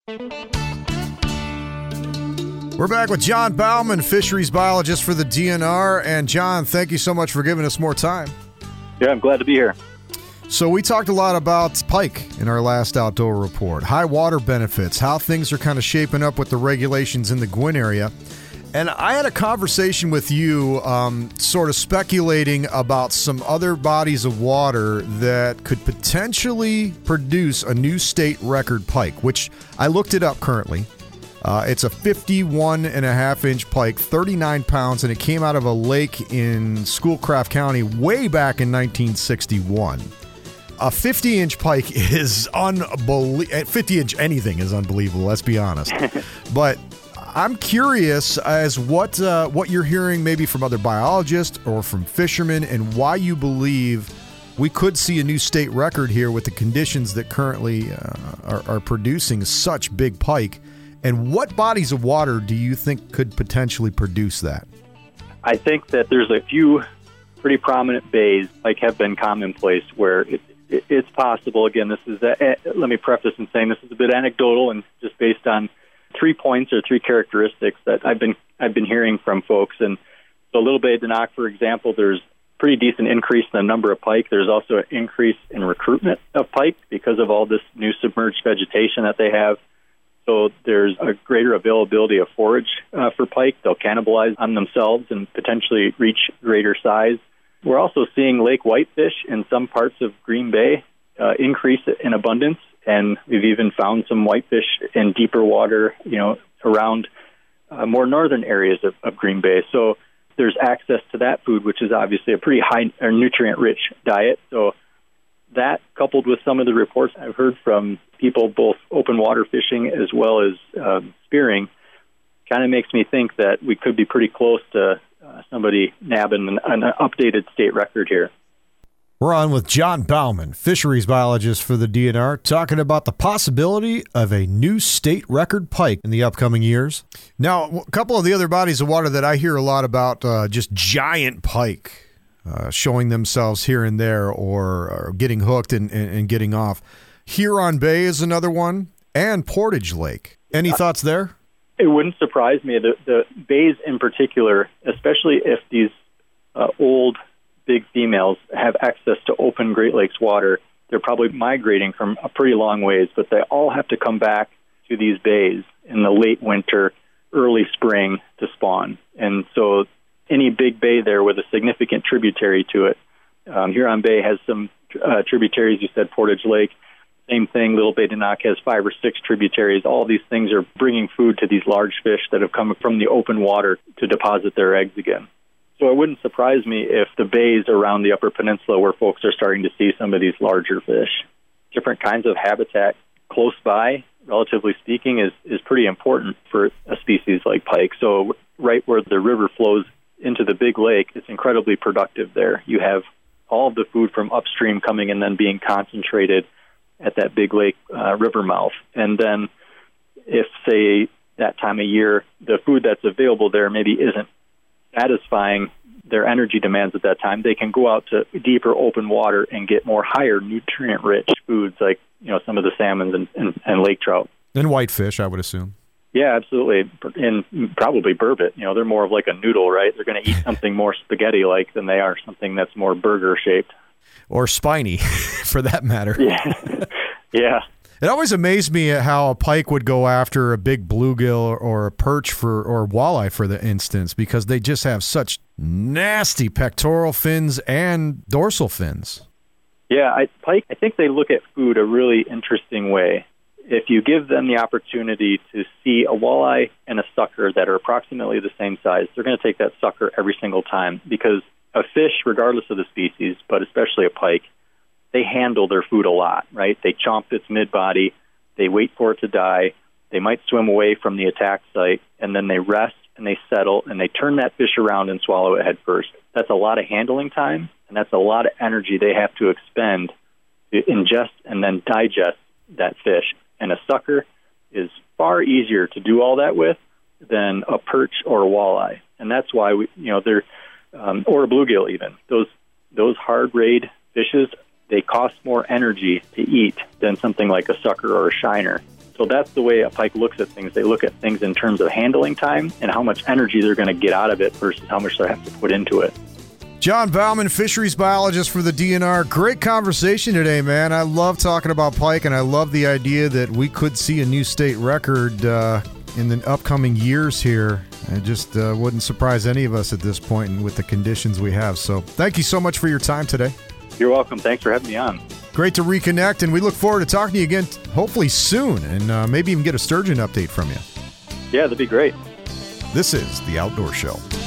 We're back with John Bauman, fisheries biologist for the DNR. And John, thank you so much for giving us more time. Yeah, I'm glad to be here. So we talked a lot about pike in our last outdoor report, high water benefits, how things are kind of shaping up with the regulations in the Gwinn area. And I had a conversation with you sort of speculating about some other bodies of water that could potentially produce a new state record pike, which I looked it up currently. It's a 51.5-inch pike, 39 pounds, and it came out of a lake in Schoolcraft County way back in 1961. A 50-inch pike is unbelievable. 50-inch anything is unbelievable, let's be honest. But I'm curious as what you're hearing maybe from other biologists or from fishermen and why you believe we could see a new state record here with the conditions that currently are producing such big pike. And what bodies of water do you think could potentially produce that? I think that there's a few pretty prominent bays have been commonplace where it's possible. Again, this is let me preface in saying this is a bit anecdotal and just based on 3 points or 3 characteristics that I've been hearing from folks. And so Little Bay of Denok, for example, there's pretty decent increase in the number of pike. There's also an increase in recruitment of pike because of all this new submerged vegetation that they have. So there's a greater availability of forage for pike. They'll cannibalize on themselves and potentially reach greater size. We're also seeing lake whitefish in some parts of Green Bay increase in abundance, and we've even found some whitefish in deeper water, around more northern areas of Green Bay. So there's access to that food, which is obviously a pretty high or nutrient-rich diet. So that, coupled with some of the reports I've heard from people, both open water fishing as well as spearing, kind of makes me think that we could be pretty close to somebody nabbing an updated state record here. We're on with John Bauman, fisheries biologist for the DNR, talking about the possibility of a new state record pike in the upcoming years. Now, a couple of the other bodies of water that I hear a lot about, just giant pike showing themselves here and there or getting hooked and getting off. Huron Bay is another one, and Portage Lake. Any thoughts there? It wouldn't surprise me. The bays in particular, especially if these old big females have access to open Great Lakes water, they're probably migrating from a pretty long ways, but they all have to come back to these bays in the late winter, early spring to spawn. And so any big bay there with a significant tributary to it. Huron Bay has some tributaries. You said Portage Lake. Same thing, Little Bay Denok has 5 or 6 tributaries. All these things are bringing food to these large fish that have come from the open water to deposit their eggs again. So it wouldn't surprise me if the bays around the Upper Peninsula where folks are starting to see some of these larger fish. Different kinds of habitat close by, relatively speaking, is pretty important for a species like pike. So right where the river flows into the big lake, it's incredibly productive there. You have all of the food from upstream coming and then being concentrated at that big lake river mouth. And then if, say, that time of year, the food that's available there maybe isn't satisfying their energy demands at that time, they can go out to deeper open water and get more higher nutrient-rich foods like, some of the salmons and lake trout. And whitefish, I would assume. Yeah, absolutely. And probably burbot. They're more of like a noodle, right? They're going to eat something more spaghetti-like than they are something that's more burger-shaped. Or spiny, for that matter. Yeah. Yeah. It always amazed me at how a pike would go after a big bluegill or a perch or walleye, for the instance, because they just have such nasty pectoral fins and dorsal fins. Yeah, pike, I think they look at food a really interesting way. If you give them the opportunity to see a walleye and a sucker that are approximately the same size, they're going to take that sucker every single time because a fish, regardless of the species, but especially a pike, they handle their food a lot, right? They chomp its mid-body, they wait for it to die, they might swim away from the attack site, and then they rest and they settle and they turn that fish around and swallow it head first. That's a lot of handling time, and that's a lot of energy they have to expend to ingest and then digest that fish. And a sucker is far easier to do all that with than a perch or a walleye. And that's why they're or a bluegill even. Those hard-rayed fishes, they cost more energy to eat than something like a sucker or a shiner. So that's the way a pike looks at things. They look at things in terms of handling time and how much energy they're going to get out of it versus how much they have to put into it. John Bauman, fisheries biologist for the DNR. Great conversation today, man. I love talking about pike, and I love the idea that we could see a new state record in the upcoming years here. It just wouldn't surprise any of us at this point and with the conditions we have. So thank you so much for your time today. You're welcome. Thanks for having me on. Great to reconnect, and we look forward to talking to you again hopefully soon, and maybe even get a sturgeon update from you. Yeah, that'd be great. This is The Outdoor Show.